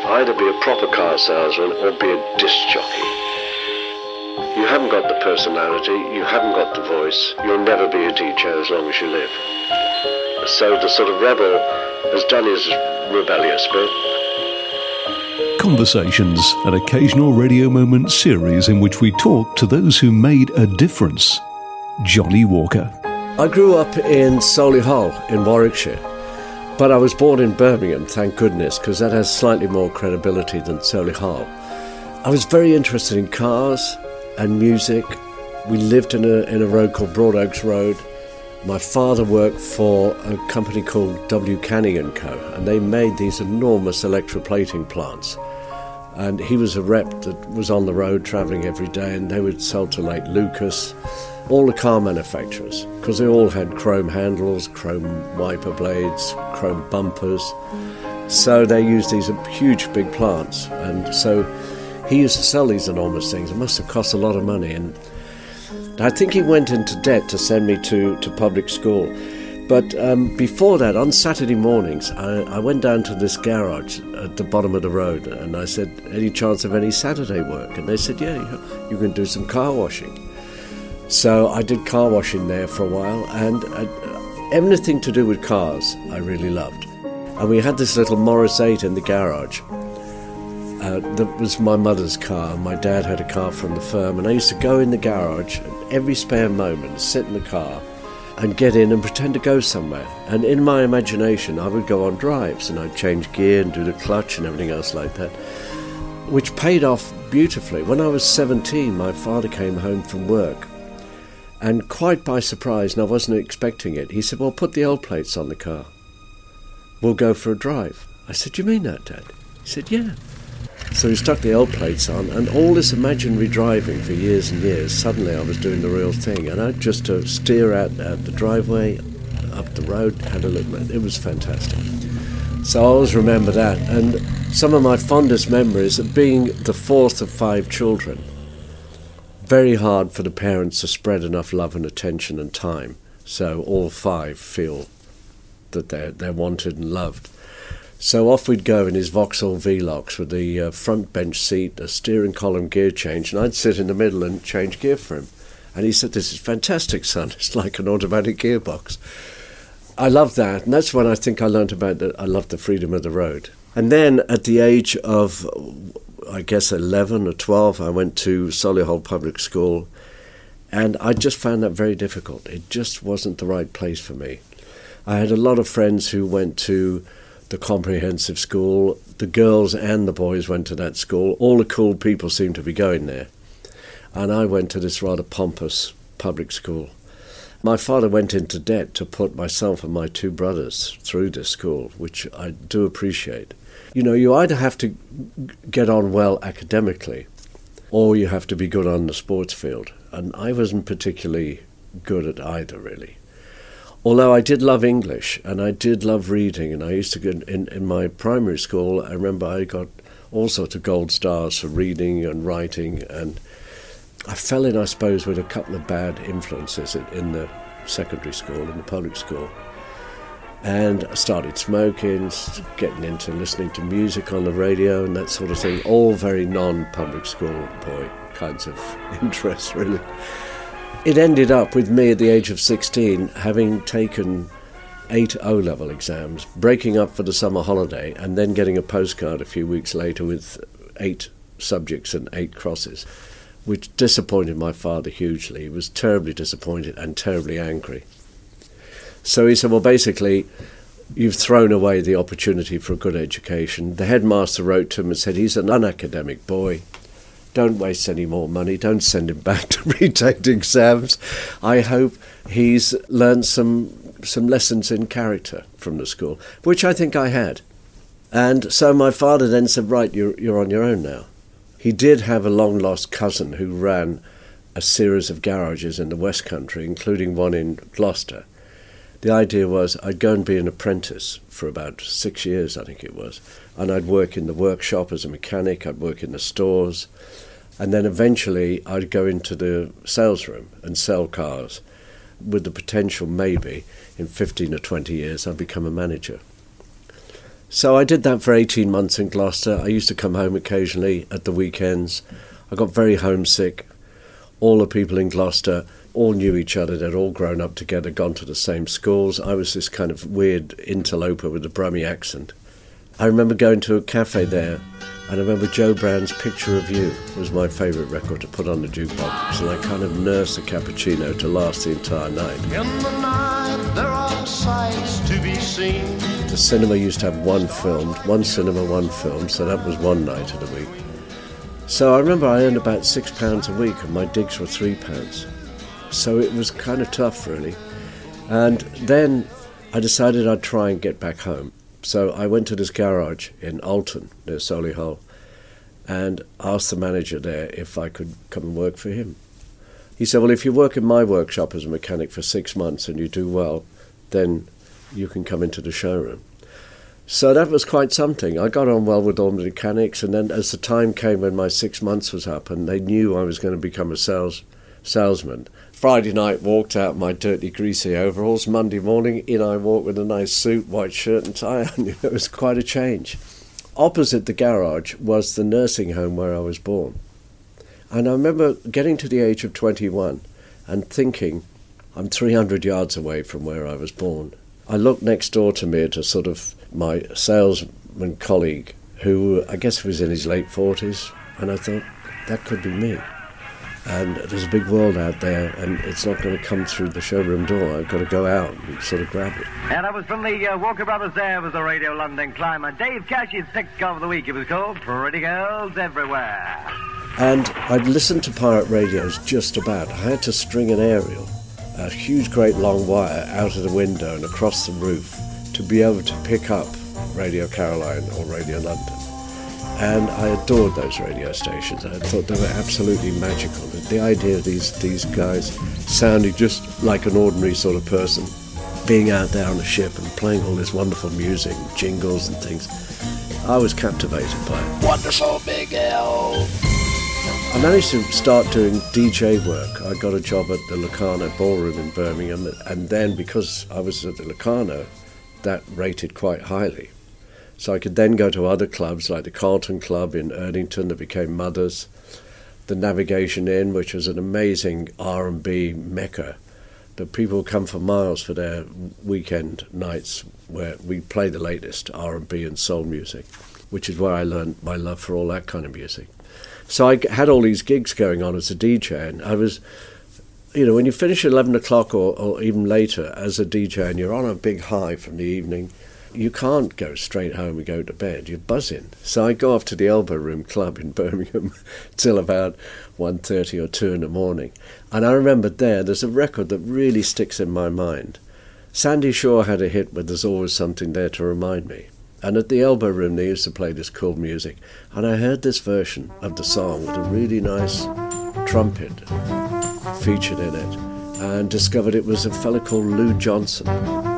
Either be a proper car salesman or be a disc jockey. You haven't got the personality, you haven't got the voice, you'll never be a DJ as long as you live. So the sort of rebel has done his rebellious bit. Conversations, an occasional Radio Moment series in which we talk to those who made a difference. Johnny Walker. I grew up in Solihull in Warwickshire, but I was born in Birmingham, thank goodness, because that has slightly more credibility than Solihull. I was very interested in cars and music. We lived in a road called Broadoaks Road. My father worked for a company called W. Canning & Co., and they made these enormous electroplating plants. And he was a rep that was on the road travelling every day, and they would sell to like Lucas, all the car manufacturers, because they all had chrome handles, chrome wiper blades, chrome bumpers. So they used these huge big plants, and so he used to sell these enormous things. It must have cost a lot of money, and I think he went into debt to send me to public school. But before that, on Saturday mornings, I went down to this garage at the bottom of the road, and I said, any chance of any Saturday work? And they said, yeah, you can do some car washing. So I did car washing there for a while, and anything to do with cars I really loved. And we had this little Morris 8 in the garage. That was my mother's car. My dad had a car from the firm, and I used to go in the garage every spare moment, sit in the car and get in and pretend to go somewhere. And in my imagination, I would go on drives and I'd change gear and do the clutch and everything else like that, which paid off beautifully. When I was 17, my father came home from work, and quite by surprise, and I wasn't expecting it, he said, well, put the old plates on the car. We'll go for a drive. I said, do you mean that, Dad? He said, yeah. So he stuck the old plates on, and all this imaginary driving for years and years, suddenly I was doing the real thing, and I'd just steer out the driveway, up the road, had a look. It was fantastic. So I always remember that, and some of my fondest memories of being the fourth of 5 children. Very hard for the parents to spread enough love and attention and time, so all 5 feel that they're wanted and loved. So off we'd go in his Vauxhall Velox with the front bench seat, a steering column gear change, and I'd sit in the middle and change gear for him. And he said, this is fantastic, son. It's like an automatic gearbox. I loved that, and that's when I think I learned about that. I loved the freedom of the road. And then at the age of, I guess, 11 or 12, I went to Solihull Public School, and I just found that very difficult. It just wasn't the right place for me. I had a lot of friends who went to the comprehensive school. The girls and the boys went to that school. All the cool people seemed to be going there. And I went to this rather pompous public school. My father went into debt to put myself and my 2 brothers through this school, which I do appreciate. You know, you either have to get on well academically, or you have to be good on the sports field. And I wasn't particularly good at either, really. Although I did love English, and I did love reading, and I used to go in my primary school, I remember I got all sorts of gold stars for reading and writing, and I fell in, I suppose, with a couple of bad influences in the secondary school, in the public school. And I started smoking, getting into listening to music on the radio and that sort of thing, all very non-public school boy kinds of interests, really. It ended up with me at the age of 16 having taken 8 O-level exams, breaking up for the summer holiday, and then getting a postcard a few weeks later with 8 subjects and 8 crosses, which disappointed my father hugely. He was terribly disappointed and terribly angry. So he said, well, basically, you've thrown away the opportunity for a good education. The headmaster wrote to him and said, he's an unacademic boy. Don't waste any more money. Don't send him back to retake the exams. I hope he's learned some lessons in character from the school, which I think I had. And so my father then said, right, you're on your own now. He did have a long-lost cousin who ran a series of garages in the West Country, including one in Gloucester. The idea was I'd go and be an apprentice for about 6 years, I think it was, and I'd work in the workshop as a mechanic, I'd work in the stores, and then eventually I'd go into the sales room and sell cars, with the potential maybe in 15 or 20 years I'd become a manager. So I did that for 18 months in Gloucester. I used to come home occasionally at the weekends. I got very homesick. All the people in Gloucester all knew each other. They'd all grown up together, gone to the same schools. I was this kind of weird interloper with a Brummie accent. I remember going to a cafe there, and I remember Joe Brown's Picture of You was my favourite record to put on the jukebox, and I kind of nursed a cappuccino to last the entire night. In the night there are sights to be seen. The cinema used to have one cinema, one film, so that was one night of the week. So I remember I earned about £6 a week, and my digs were £3. So it was kind of tough, really. And then I decided I'd try and get back home. So I went to this garage in Alton, near Solihull, and asked the manager there if I could come and work for him. He said, well, if you work in my workshop as a mechanic for 6 months and you do well, then you can come into the showroom. So that was quite something. I got on well with all the mechanics, and then as the time came when my 6 months was up and they knew I was going to become a salesman, Friday night walked out my dirty, greasy overalls. Monday morning, in I walked with a nice suit, white shirt and tie on. It was quite a change. Opposite the garage was the nursing home where I was born. And I remember getting to the age of 21 and thinking, I'm 300 yards away from where I was born. I looked next door to me at a sort of my salesman colleague who I guess was in his late 40s, and I thought, that could be me. And there's a big world out there, and it's not going to come through the showroom door. I've got to go out and sort of grab it. And that was from the Walker Brothers there with the Radio London Climber. Dave Cash's sixth cover of the week. It was called Pretty Girls Everywhere. And I'd listened to pirate radios just about. I had to string an aerial, a huge, great long wire out of the window and across the roof to be able to pick up Radio Caroline or Radio London. And I adored those radio stations. I thought they were absolutely magical. The idea of these guys sounding just like an ordinary sort of person, being out there on a ship and playing all this wonderful music, jingles and things, I was captivated by it. Wonderful Big L. I managed to start doing DJ work. I got a job at the Locarno Ballroom in Birmingham, and then because I was at the Locarno, that rated quite highly. So I could then go to other clubs like the Carlton Club in Erdington that became Mother's, the Navigation Inn, which was an amazing R&B mecca that people come for miles for their weekend nights where we play the latest R&B and soul music, which is where I learned my love for all that kind of music. So I had all these gigs going on as a DJ, and I was, when you finish at 11 o'clock or even later as a DJ and you're on a big high from the evening, you can't go straight home and go to bed. You're buzzing. So I go off to the Elbow Room Club in Birmingham till about 1:30 or 2 in the morning. And I remember there's a record that really sticks in my mind. Sandy Shaw had a hit with There's Always Something There to Remind Me. And at the Elbow Room they used to play this cool music. And I heard this version of the song with a really nice trumpet featured in it, and discovered it was a fella called Lou Johnson.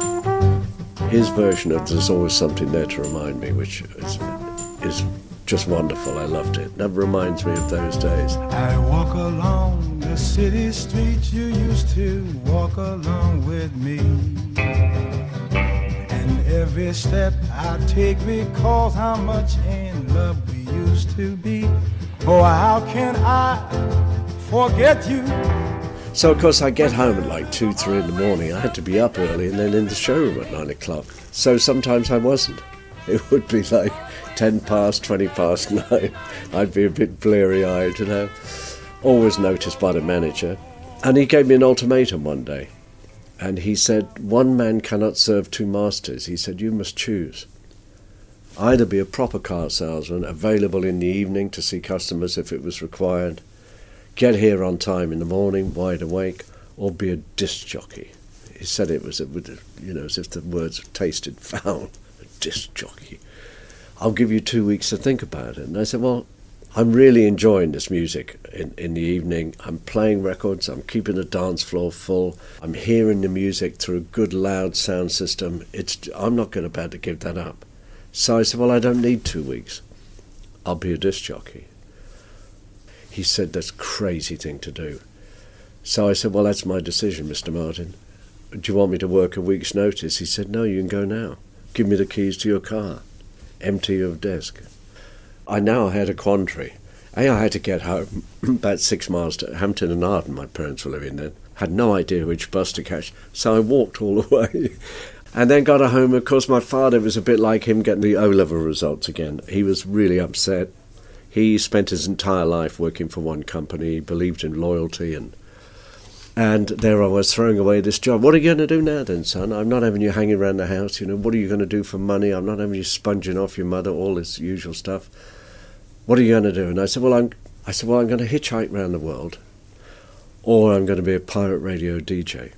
His version of There's Always Something There to Remind Me, which is just wonderful. I loved it. That reminds me of those days. I walk along the city streets you used to walk along with me, and every step I take recalls how much in love we used to be. Oh, how can I forget you? So, of course, I get home at like 2, 3 in the morning. I had to be up early and then in the showroom at 9 o'clock. So sometimes I wasn't. It would be like 10 past, 20 past 9. I'd be a bit bleary-eyed, always noticed by the manager. And he gave me an ultimatum one day. And he said, one man cannot serve two masters. He said, you must choose. Either be a proper car salesman, available in the evening to see customers if it was required, get here on time in the morning, wide awake, or be a disc jockey. He said it was, as if the words tasted foul, a disc jockey. I'll give you 2 weeks to think about it. And I said, well, I'm really enjoying this music in the evening. I'm playing records, I'm keeping the dance floor full, I'm hearing the music through a good loud sound system. I'm not going to give that up. So I said, well, I don't need 2 weeks. I'll be a disc jockey. He said, that's a crazy thing to do. So I said, well, that's my decision, Mr. Martin. Do you want me to work a week's notice? He said, no, you can go now. Give me the keys to your car. empty of desk. I now had a quandary. I had to get home, about 6 miles to Hampton and Arden, my parents were living then. Had no idea which bus to catch, so I walked all the way. And then got home. Of course, my father was a bit like him getting the O-level results again. He was really upset. He spent his entire life working for one company. He believed in loyalty, and there I was throwing away this job. What are you going to do now then, son? I'm not having you hanging around the house. What are you going to do for money? I'm not having you sponging off your mother, all this usual stuff. What are you going to do? And I said, well, I'm going to hitchhike around the world, or I'm going to be a pirate radio DJ.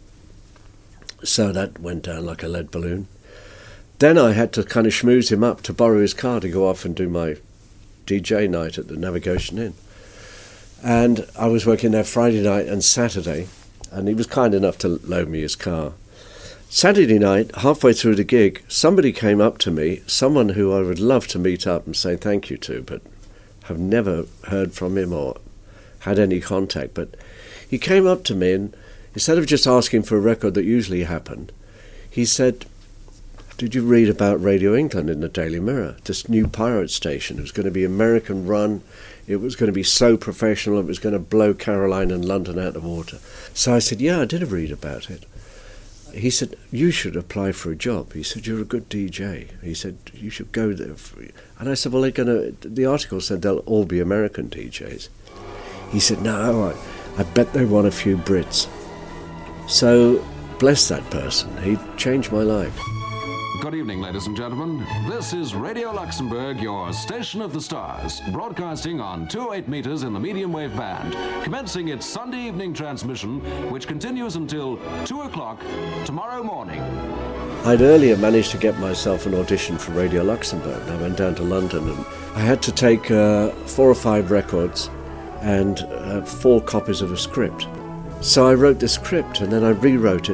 So that went down like a lead balloon. Then I had to kind of schmooze him up to borrow his car to go off and do my DJ night at the Navigation Inn. And I was working there Friday night and Saturday, and he was kind enough to loan me his car. Saturday night, halfway through the gig, somebody came up to me, someone who I would love to meet up and say thank you to, but have never heard from him or had any contact. But he came up to me, and instead of just asking for a record that usually happened, he said, did you read about Radio England in the Daily Mirror? This new pirate station. It was going to be American run. It was going to be so professional. It was going to blow Caroline and London out of water. So I said, yeah, I did read about it. He said, you should apply for a job. He said, you're a good DJ. He said, you should go there. And I said, well, the article said they'll all be American DJs. He said, no, I bet they want a few Brits. So, bless that person. He changed my life. Good evening, ladies and gentlemen. This is Radio Luxembourg, your station of the stars, broadcasting on 208 meters in the medium wave band, commencing its Sunday evening transmission, which continues until 2 o'clock tomorrow morning. I'd earlier managed to get myself an audition for Radio Luxembourg. I went down to London, and I had to take 4 or 5 records and 4 copies of a script. So I wrote the script, and then I rewrote it,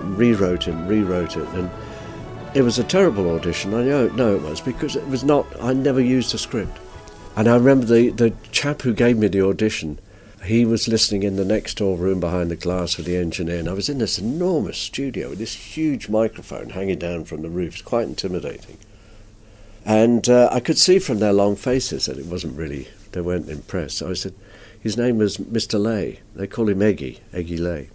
and it was a terrible audition. I know it was, because it was not, I never used a script. And I remember the chap who gave me the audition, he was listening in the next door room behind the glass with the engineer, and I was in this enormous studio with this huge microphone hanging down from the roof. It's quite intimidating. And I could see from their long faces that they weren't impressed. So I said, his name was Mr. Lay. They call him Eggy Lay.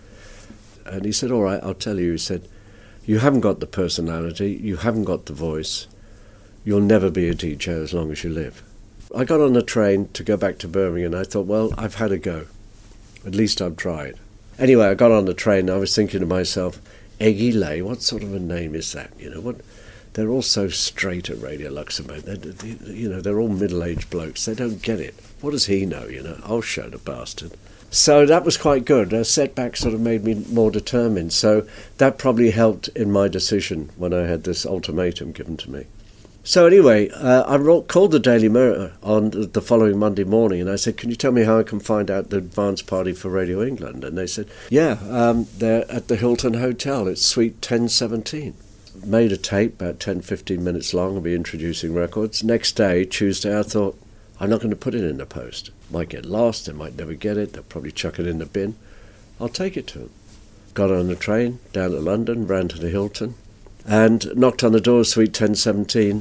And he said, all right, I'll tell you. He said, you haven't got the personality, you haven't got the voice, you'll never be a DJ as long as you live. I got on a train to go back to Birmingham, and I thought, well, I've had a go. At least I've tried. Anyway, I got on the train, and I was thinking to myself, Eggy Lay, what sort of a name is that? They're all so straight at Radio Luxembourg. They're all middle-aged blokes. They don't get it. What does he know, I'll show the bastard. So that was quite good. A setback sort of made me more determined. So that probably helped in my decision when I had this ultimatum given to me. So anyway, I called the Daily Mirror on the following Monday morning, and I said, can you tell me how I can find out the advance party for Radio England? And they said, yeah, they're at the Hilton Hotel. It's Suite 1017. Made a tape about 10-15 minutes long. I'll be introducing records. Next day, Tuesday, I thought, I'm not going to put it in the post. Might get lost, they might never get it, they'll probably chuck it in the bin. I'll take it to them. Got on the train, down to London, ran to the Hilton, and knocked on the door of Suite 1017,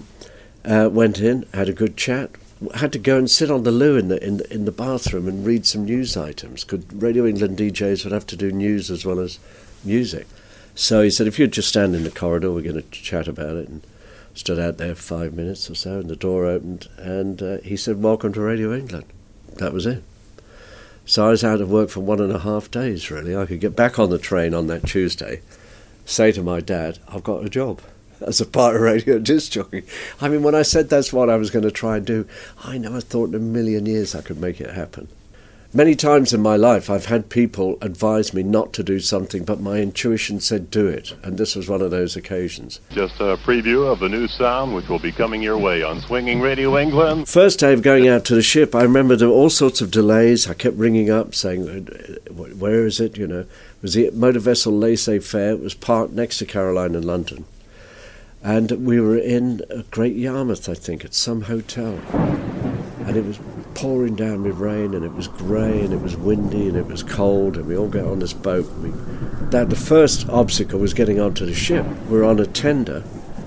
went in, had a good chat, had to go and sit on the loo in the bathroom and read some news items, because Radio England DJs would have to do news as well as music. So he said, if you'd just stand in the corridor, we're going to chat about it, and stood out there 5 minutes or so, and the door opened, and he said, welcome to Radio England. That was it. So I was out of work for 1.5 days, really. I could get back on the train on that Tuesday, say to my dad, I've got a job as a pirate radio disc jockey. I mean, when I said that's what I was going to try and do, I never thought in a million years I could make it happen. Many times in my life I've had people advise me not to do something, but my intuition said do it, and this was one of those occasions. Just a preview of the new sound which will be coming your way on Swinging Radio England. First day of going out to the ship, I remember there were all sorts of delays. I kept ringing up saying, where is it, It was the motor vessel Laissez-Faire. It was parked next to Caroline in London. And we were in Great Yarmouth, I think, at some hotel. And it was pouring down with rain, and it was grey, and it was windy, and it was cold, and we all got on this boat. The first obstacle was getting onto the ship. We were on a tender,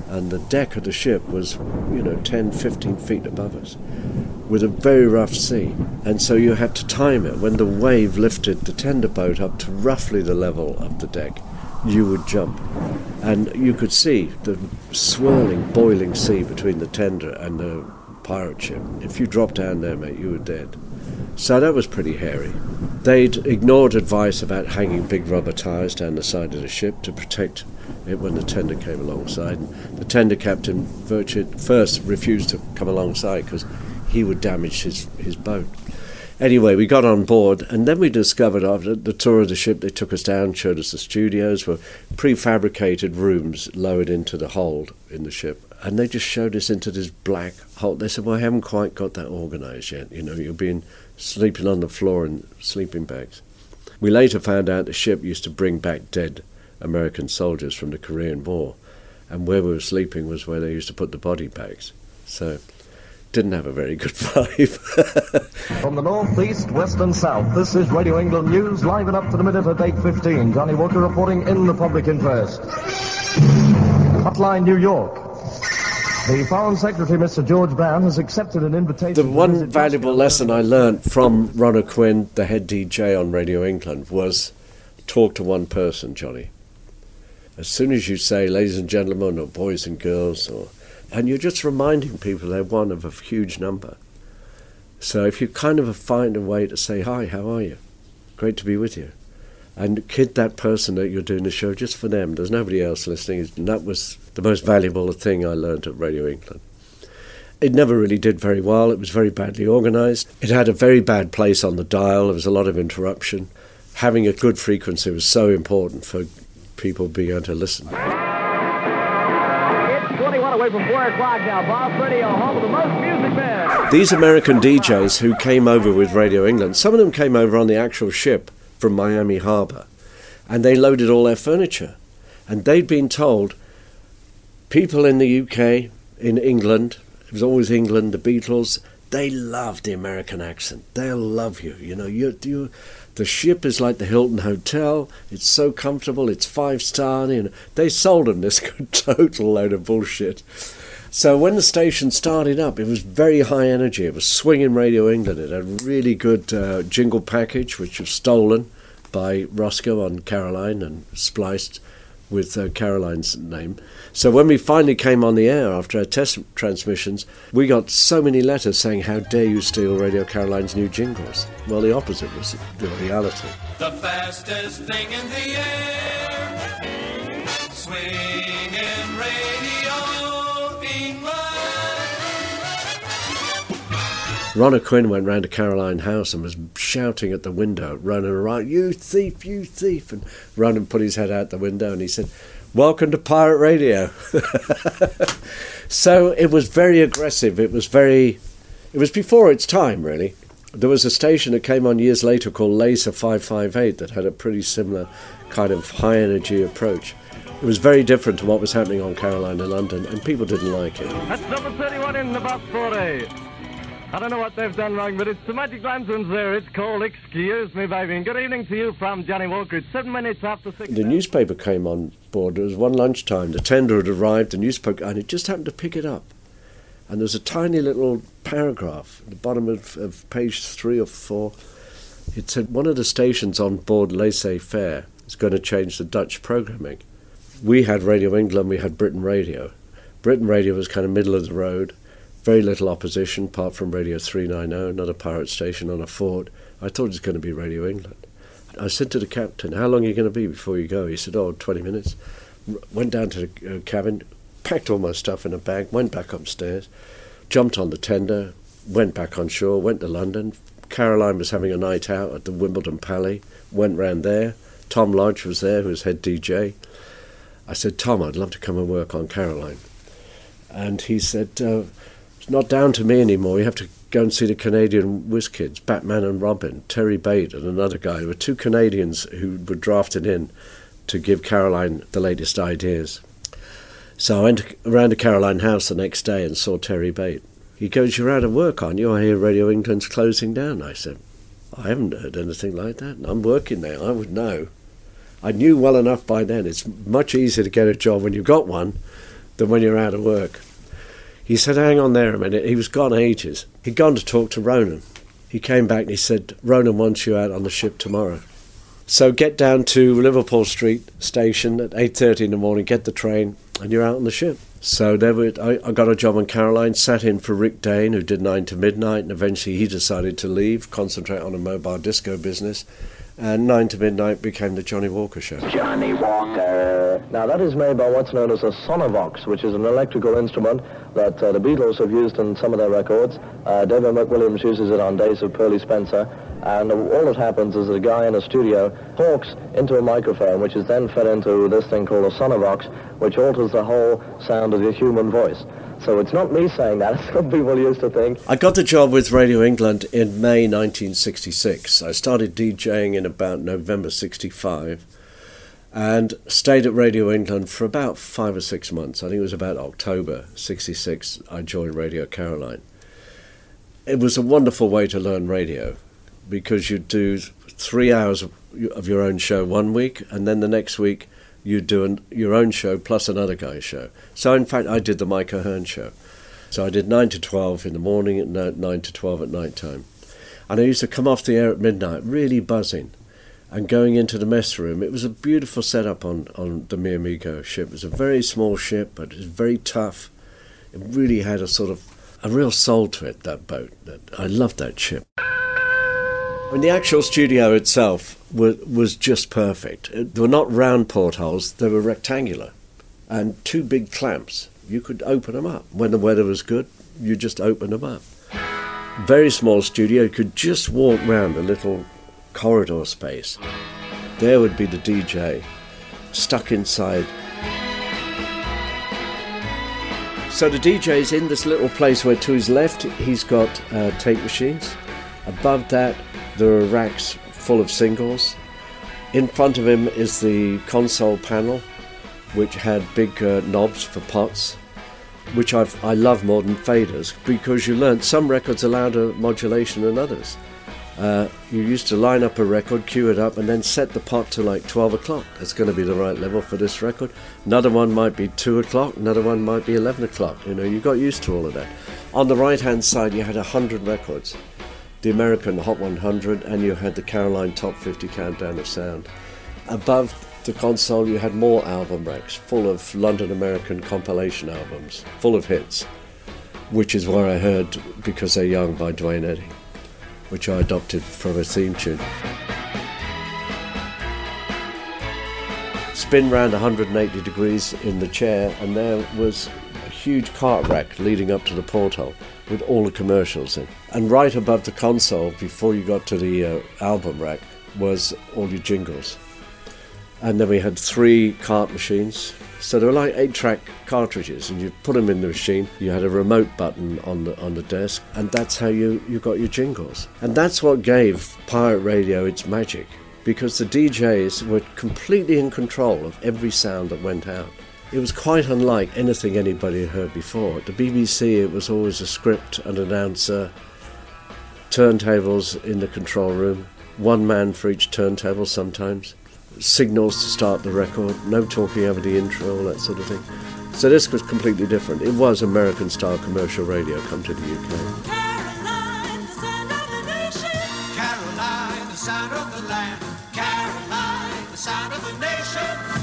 and the deck of the ship was, 10, 15 feet above us, with a very rough sea. And so you had to time it. When the wave lifted the tender boat up to roughly the level of the deck, you would jump. And you could see the swirling, boiling sea between the tender and the pirate ship. If you dropped down there, mate, you were dead. So that was pretty hairy. They'd ignored advice about hanging big rubber tyres down the side of the ship to protect it when the tender came alongside. And the tender captain first refused to come alongside because he would damage his boat. Anyway, we got on board, and then we discovered after the tour of the ship, they took us down, showed us the studios, were prefabricated rooms lowered into the hold in the ship. And they just showed us into this black hole. They said, well, I haven't quite got that organised yet. You're being sleeping on the floor in sleeping bags. We later found out the ship used to bring back dead American soldiers from the Korean War. And where we were sleeping was where they used to put the body bags. So, didn't have a very good vibe. From the north, east, west and south, this is Radio England News, live and up to the minute at 8:15. Johnny Walker reporting in the public interest. Hotline New York. The Foreign Secretary, Mr. George Brown, has accepted an invitation... The one valuable lesson I learned from Ron O'Quinn, the head DJ on Radio England, was talk to one person, Johnny. As soon as you say, ladies and gentlemen, or boys and girls, and you're just reminding people they're one of a huge number. So if you kind of find a way to say, hi, how are you? Great to be with you. And kid that person that you're doing the show just for them. There's nobody else listening. And that was the most valuable thing I learned at Radio England. It never really did very well. It was very badly organised. It had a very bad place on the dial. There was a lot of interruption. Having a good frequency was so important for people being able to listen. It's 21 away from 4 o'clock now. Bob Radio, home of the most music men. These American DJs who came over with Radio England, some of them came over on the actual ship from Miami Harbour, and they loaded all their furniture. And they'd been told, people in the UK, in England, it was always England, the Beatles, they love the American accent. They'll love you. The ship is like the Hilton Hotel. It's so comfortable. It's 5-star. They sold them this total load of bullshit. So when the station started up, it was very high energy. It was swinging Radio England. It had a really good jingle package, which was stolen by Roscoe on Caroline and spliced with Caroline's name. So when we finally came on the air after our test transmissions, we got so many letters saying, how dare you steal Radio Caroline's new jingles? Well, the opposite was the reality. The fastest thing in the air, swinging Radio England. Ron O'Quinn went round to Caroline House and was shouting at the window, running around, you thief, you thief. And Ronan put his head out the window and he said, welcome to Pirate Radio. So it was very aggressive. It was before its time, really. There was a station that came on years later called Laser 558 that had a pretty similar kind of high-energy approach. It was very different to what was happening on Caroline in London, and people didn't like it. That's number 31 in the box 40. I don't know what they've done wrong, but it's the Magic Lanterns there. It's called Excuse Me, Baby. And good evening to you from Johnny Walker. It's 7 minutes after 6. The newspaper came on board. It was one lunchtime. The tender had arrived, the newspaper, and it just happened to pick it up. And there's a tiny little paragraph at the bottom of page 3 or 4. It said, one of the stations on board Laissez-Faire is going to change the Dutch programming. We had Radio England, we had Britain Radio. Britain Radio was kind of middle of the road. Very little opposition, apart from Radio 390, another pirate station on a fort. I thought it was going to be Radio England. I said to the captain, how long are you going to be before you go? He said, 20 minutes. Went down to the cabin, packed all my stuff in a bag, went back upstairs, jumped on the tender, went back on shore, went to London. Caroline was having a night out at the Wimbledon Palais, went round there. Tom Lodge was there, who was head DJ. I said, Tom, I'd love to come and work on Caroline. And he said, it's not down to me anymore. You have to go and see the Canadian whiz kids, Batman and Robin, Terry Bate and another guy. There were 2 Canadians who were drafted in to give Caroline the latest ideas. So I went around to Caroline House the next day and saw Terry Bate. He goes, you're out of work, aren't you? I hear Radio England's closing down. I said, I haven't heard anything like that. I'm working there. I would know. I knew well enough by then. It's much easier to get a job when you've got one than when you're out of work. He said, hang on there a minute. He was gone ages. He'd gone to talk to Ronan. He came back and he said, Ronan wants you out on the ship tomorrow. So get down to Liverpool Street Station at 8:30 in the morning, get the train, and you're out on the ship. So I got a job on Caroline, sat in for Rick Dane, who did 9 to Midnight, and eventually he decided to leave, concentrate on a mobile disco business, and 9 to Midnight became the Johnny Walker Show. Johnny Walker. Now that is made by what's known as a Sonovox, which is an electrical instrument that the Beatles have used in some of their records. David McWilliams uses it on Days of Pearly Spencer. And all that happens is a guy in a studio talks into a microphone, which is then fed into this thing called a Sonovox, which alters the whole sound of your human voice. So it's not me saying that, as some people used to think. I got the job with Radio England in May 1966. I started DJing in about November 65 and stayed at Radio England for about 5 or 6 months. I think it was about October 66 I joined Radio Caroline. It was a wonderful way to learn radio, because you'd do 3 hours of your own show one week, and then the next week you'd do your own show plus another guy's show. So in fact I did the Mike O'Hearn show. So I did 9 to 12 in the morning and 9 to 12 at night time. And I used to come off the air at midnight really buzzing and going into the mess room. It was a beautiful setup on the Mi Amigo ship. It was a very small ship, but it was very tough. It really had a real soul to it, that boat. I loved that ship. And the actual studio itself was just perfect. They were not round portholes, they were rectangular. And 2 big clamps. You could open them up. When the weather was good, you just opened them up. Very small studio, you could just walk round a little corridor space. There would be the DJ, stuck inside. So the DJ's in this little place where to his left he's got tape machines. Above that, there are racks full of singles. In front of him is the console panel, which had big knobs for pots, which I love more than faders, because you learned some records are louder modulation than others. You used to line up a record, cue it up, and then set the pot to like 12 o'clock. That's going to be the right level for this record. Another one might be 2 o'clock, another one might be 11 o'clock. You got used to all of that. On the right-hand side, you had 100 records. The American Hot 100, and you had the Caroline Top 50 Countdown of Sound. Above the console you had more album racks full of London American compilation albums, full of hits, which is where I heard Because They're Young by Duane Eddy, which I adopted from a theme tune. Spin round 180 degrees in the chair, and there was a huge cart rack leading up to the porthole with all the commercials in. And right above the console, before you got to the album rack, was all your jingles. And then we had 3 cart machines. So they were like 8-track cartridges, and you put them in the machine. You had a remote button on the desk, and that's how you got your jingles. And that's what gave pirate radio its magic, because the DJs were completely in control of every sound that went out. It was quite unlike anything anybody had heard before. At the BBC, it was always a script, an announcer, turntables in the control room, 1 man for each turntable sometimes, signals to start the record, no talking over the intro, all that sort of thing. So this was completely different. It was American-style commercial radio come to the UK. Caroline, the sound of the nation. Caroline, the sound of the land. Caroline, the sound of the nation.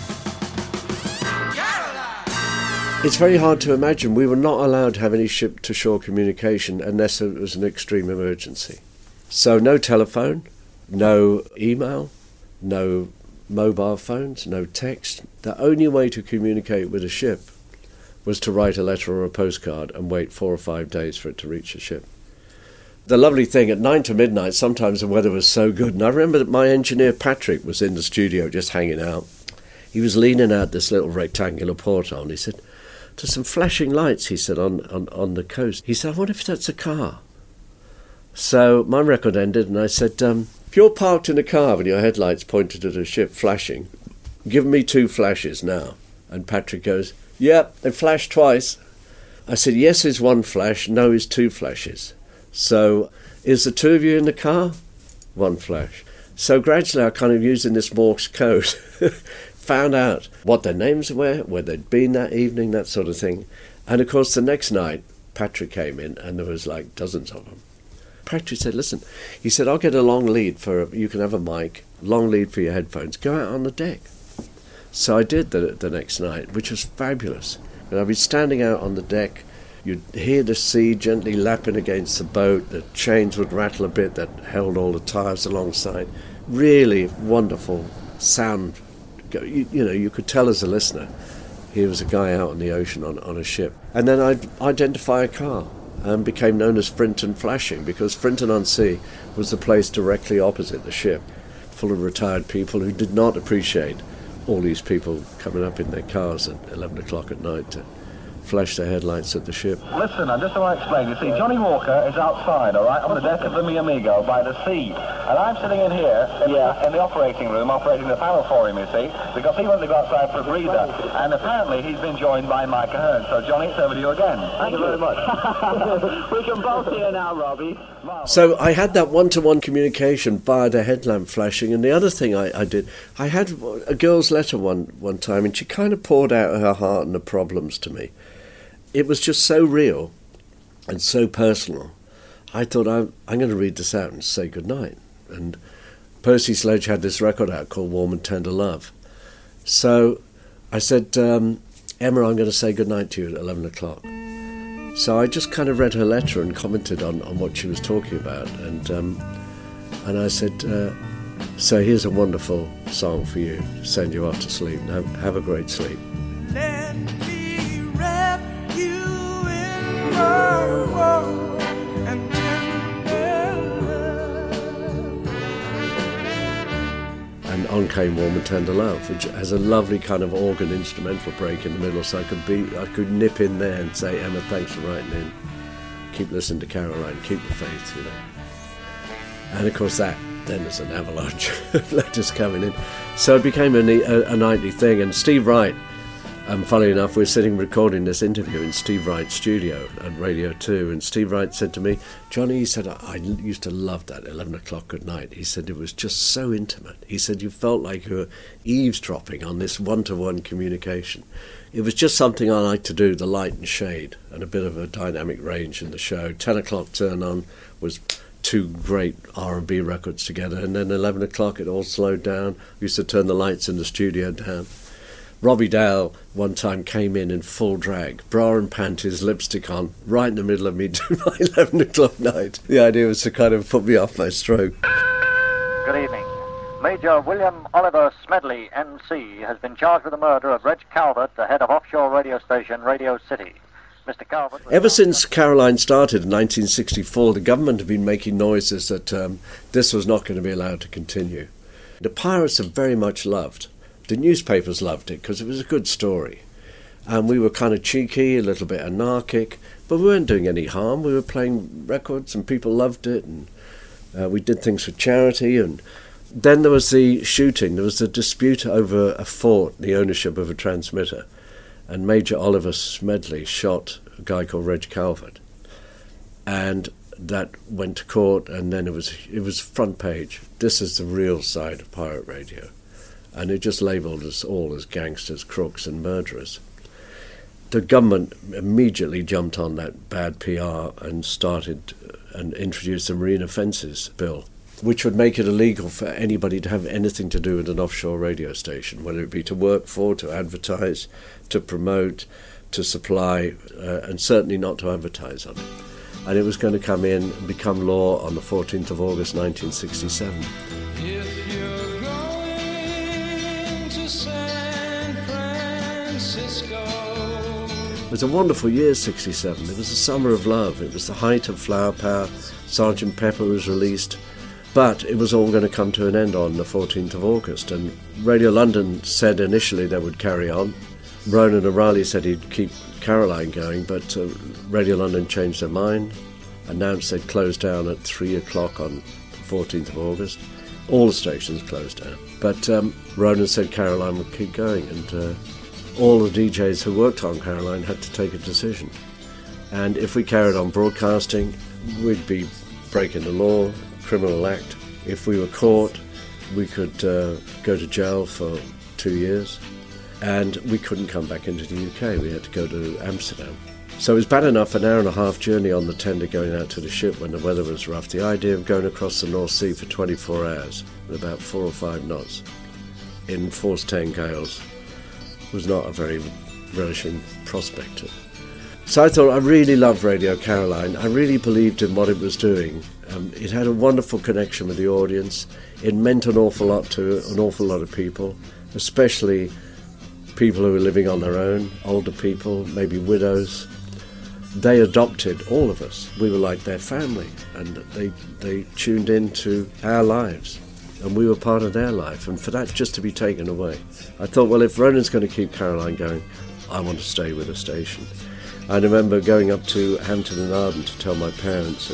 It's very hard to imagine. We were not allowed to have any ship-to-shore communication unless it was an extreme emergency. So no telephone, no email, no mobile phones, no text. The only way to communicate with a ship was to write a letter or a postcard and wait 4 or 5 days for it to reach the ship. The lovely thing, at 9 to midnight, sometimes the weather was so good, and I remember that my engineer Patrick was in the studio just hanging out. He was leaning out this little rectangular porthole, and he said, "There's some flashing lights," he said, on the coast. He said, "I wonder if that's a car." So my record ended, and I said, if you're parked in a car with your headlights pointed at a ship flashing, give me 2 flashes now. And Patrick goes, "Yep, they flashed twice." I said, "Yes is 1 flash, no is 2 flashes. So is the 2 of you in the car?" 1 flash. So gradually I kind of using this Morse code, found out what their names were, where they'd been that evening, that sort of thing. And of course the next night Patrick came in and there was like dozens of them. Patrick said, listen, he said, I'll get a long lead you can have a mic, long lead for your headphones, go out on the deck. So I did the next night, which was fabulous. And I'd be standing out on the deck, you'd hear the sea gently lapping against the boat, the chains would rattle a bit that held all the tires alongside. Really wonderful sound. You could tell as a listener, he was a guy out on the ocean on a ship. And then I'd identify a car and became known as Frinton Flashing, because Frinton-on-Sea was the place directly opposite the ship, full of retired people who did not appreciate all these people coming up in their cars at 11 o'clock at night to flash their headlights at the ship. Listen, just so I explain, you see, Johnny Walker is outside, all right, on the deck of the Mi Amigo by the sea. And I'm sitting in here in the operating room, operating the panel for him, you see, because he went to go outside for a breather. And apparently he's been joined by Mike Ahern. So, Johnny, it's over to you again. Thank you very much. We can both hear now, Robbie. So I had that one-to-one communication via the headlamp flashing. And the other thing I did, I had a girl's letter one time, and she kind of poured out her heart and her problems to me. It was just so real and so personal. I thought, I'm going to read this out and say goodnight. And Percy Sledge had this record out called Warm and Tender Love. So I said, Emma, I'm going to say goodnight to you at 11 o'clock. So I just kind of read her letter and commented on what she was talking about. And I said, so here's a wonderful song for you to send you off to sleep. Now, have a great sleep. Let me wrap you in my warm and tender love. And on came Warm and Tender Love, which has a lovely kind of organ instrumental break in the middle, so I could nip in there and say, Emma, thanks for writing in. Keep listening to Caroline, keep the faith, And of course that, then there's an avalanche of letters coming in. So it became a nightly thing, and Steve Wright, funnily enough, we're sitting recording this interview in Steve Wright's studio at Radio 2, and Steve Wright said to me, Johnny, he said, I used to love that 11 o'clock at night. He said it was just so intimate. He said you felt like you were eavesdropping on this one-to-one communication. It was just something I liked to do, the light and shade, and a bit of a dynamic range in the show. 10 o'clock turn on was two great R&B records together, and then 11 o'clock it all slowed down. We used to turn the lights in the studio down. Robbie Dale one time came in full drag, bra and panties, lipstick on, right in the middle of me doing my 11 o'clock night. The idea was to kind of put me off my stroke. Good evening. Major William Oliver Smedley, MC, has been charged with the murder of Reg Calvert, the head of offshore radio station Radio City. Mr. Calvert... Ever since Caroline started in 1964, the government had been making noises that this was not going to be allowed to continue. The pirates are very much loved. The newspapers loved it because it was a good story. And we were kind of cheeky, a little bit anarchic, but we weren't doing any harm. We were playing records and people loved it, and we did things for charity. And then there was the shooting. There was a dispute over a fort, the ownership of a transmitter. And Major Oliver Smedley shot a guy called Reg Calvert. And that went to court, and then it was front page. This is the real side of pirate radio. And it just labelled us all as gangsters, crooks and murderers. The government immediately jumped on that bad PR and started and introduced the Marine Offences Bill, which would make it illegal for anybody to have anything to do with an offshore radio station, whether it be to work for, to advertise, to promote, to supply, and certainly not to advertise on it. And it was going to come in and become law on the 14th of August 1967. If you're going to San Francisco. It was a wonderful year, 67. It was the summer of love. It was the height of flower power. Sgt. Pepper was released. But it was all going to come to an end on the 14th of August. And Radio London said initially they would carry on. Ronan O'Reilly said he'd keep Caroline going, but Radio London changed their mind, announced they'd close down at 3 o'clock on the 14th of August. All the stations closed down. But Ronan said Caroline would keep going, and all the DJs who worked on Caroline had to take a decision. And if we carried on broadcasting, we'd be breaking the law, criminal act. If we were caught, we could go to jail for 2 years, and we couldn't come back into the UK. We had to go to Amsterdam. So it was bad enough an hour and a half journey on the tender going out to the ship when the weather was rough. The idea of going across the North Sea for 24 hours with about 4 or 5 knots in force 10 gales was not a very relishing prospect. So I thought, I really loved Radio Caroline. I really believed in what it was doing. It had a wonderful connection with the audience. It meant an awful lot to an awful lot of people, especially people who were living on their own, older people, maybe widows. They adopted all of us. We were like their family, and they tuned into our lives, and we were part of their life. And for that just to be taken away, I thought, well, if Ronan's going to keep Caroline going, I want to stay with the station. I remember going up to Hampton and Arden to tell my parents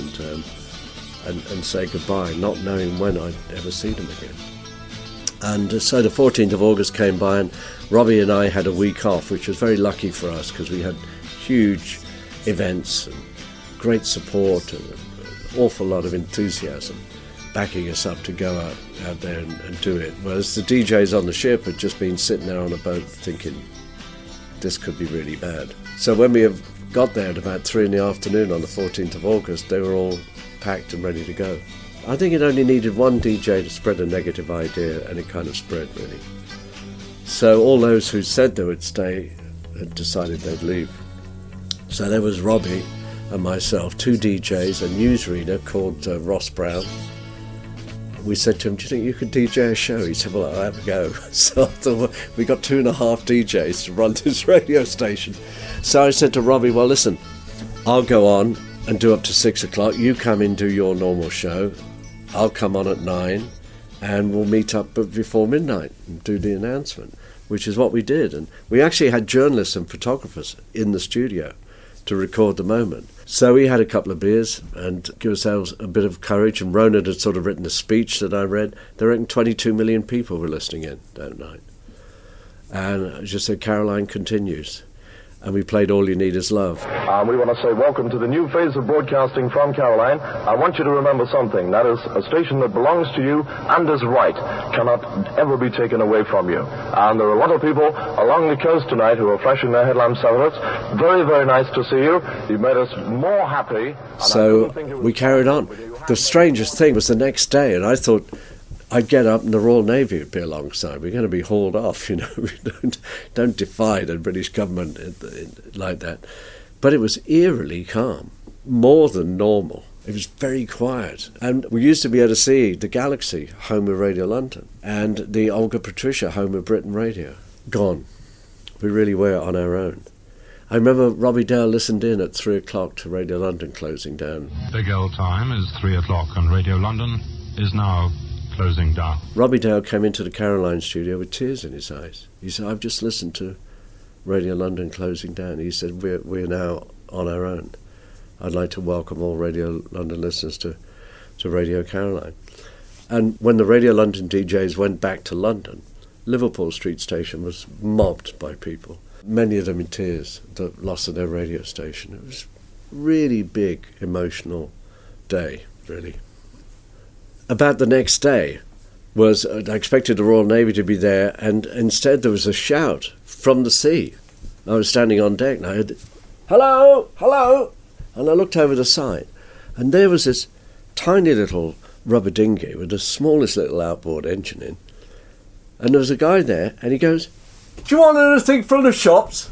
and say goodbye, not knowing when I'd ever see them again. And so the 14th of August came by, and Robbie and I had a week off, which was very lucky for us because we had huge events and great support and an awful lot of enthusiasm backing us up to go out there and do it. Whereas the DJs on the ship had just been sitting there on a boat thinking, this could be really bad. So when we got there at about 3 in the afternoon on the 14th of August, they were all packed and ready to go. I think it only needed one DJ to spread a negative idea, and it kind of spread, really. So all those who said they would stay had decided they'd leave. So there was Robbie and myself, 2 DJs, a newsreader called Ross Brown. We said to him, do you think you could DJ a show? He said, well, I'll have a go. So I thought, well, we got 2.5 DJs to run this radio station. So I said to Robbie, well, listen, I'll go on and do up to 6 o'clock. You come in, do your normal show. I'll come on at 9, and we'll meet up before midnight and do the announcement, which is what we did. And we actually had journalists and photographers in the studio to record the moment. So we had a couple of beers and give ourselves a bit of courage, and Ronan had sort of written a speech that I read. They reckon 22 million people were listening in that night. And I just said, Caroline continues. And we played All You Need Is Love. We want to say welcome to the new phase of broadcasting from Caroline. I want you to remember something. That is, a station that belongs to you and is right cannot ever be taken away from you. And there are a lot of people along the coast tonight who are flashing their headlamp cigarettes. Very, very nice to see you. You've made us more happy. So we carried on. The strangest thing was the next day, and I thought I'd get up and the Royal Navy would be alongside. We're going to be hauled off, you know. We don't defy the British government like that. But it was eerily calm, more than normal. It was very quiet. And we used to be able to see the Galaxy, home of Radio London, and the Olga Patricia, home of Britain Radio. Gone. We really were on our own. I remember Robbie Dale listened in at 3 o'clock to Radio London closing down. Big old time is 3 o'clock, and Radio London is now closing down. Robbie Dale came into the Caroline studio with tears in his eyes. He said, I've just listened to Radio London closing down. He said, we're now on our own. I'd like to welcome all Radio London listeners to Radio Caroline. And when the Radio London DJs went back to London, Liverpool Street Station was mobbed by people, many of them in tears, that lost their radio station. It was a really big, emotional day, really. About the next day was, I expected the Royal Navy to be there, and instead there was a shout from the sea. I was standing on deck and I heard, hello, hello, and I looked over the side, and there was this tiny little rubber dinghy with the smallest little outboard engine in, and there was a guy there, and he goes, do you want anything from the shops?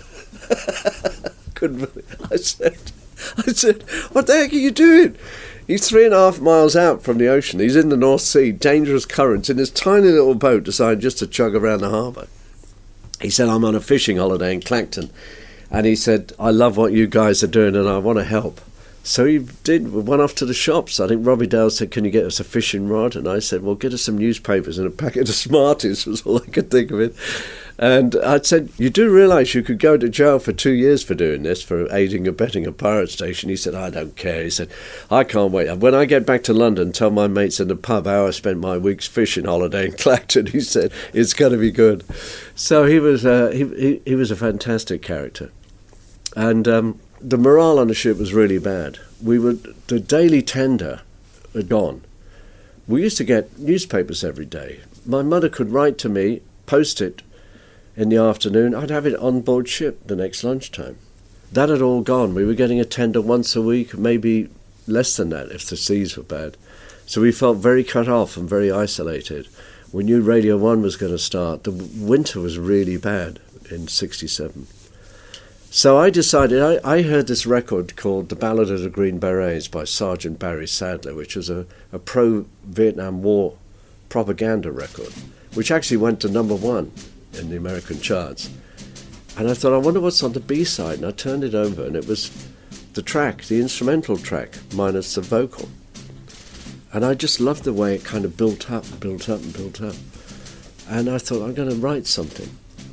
Couldn't believe it. I said, what the heck are you doing? He's 3.5 miles out from the ocean. He's in the North Sea, dangerous currents, in his tiny little boat, decided just to chug around the harbour. He said, I'm on a fishing holiday in Clacton. And he said, I love what you guys are doing and I want to help. So he did. We went off to the shops. I think Robbie Dale said, can you get us a fishing rod? And I said, well, get us some newspapers and a packet of Smarties, was all I could think of it. And I said, you do realise you could go to jail for 2 years for doing this, for aiding and abetting a pirate station? He said, I don't care. He said, I can't wait. When I get back to London, tell my mates in the pub how I spent my week's fishing holiday in Clacton. He said, it's going to be good. So he was a fantastic character. And the morale on the ship was really bad. The daily tender had gone. We used to get newspapers every day. My mother could write to me post it in the afternoon, I'd have it on board ship the next lunchtime. That had all gone. We were getting a tender once a week, maybe less than that if the seas were bad. So we felt very cut off and very isolated. We knew Radio 1 was going to start. The winter was really bad in 67. So I decided, I heard this record called The Ballad of the Green Berets by Sergeant Barry Sadler, which was a pro-Vietnam War propaganda record, which actually went to number 1 in the American charts. And I thought, I wonder what's on the B-side. And I turned it over, and it was the track, the instrumental track, minus the vocal. And I just loved the way it kind of built up and built up and built up. And I thought, I'm going to write something,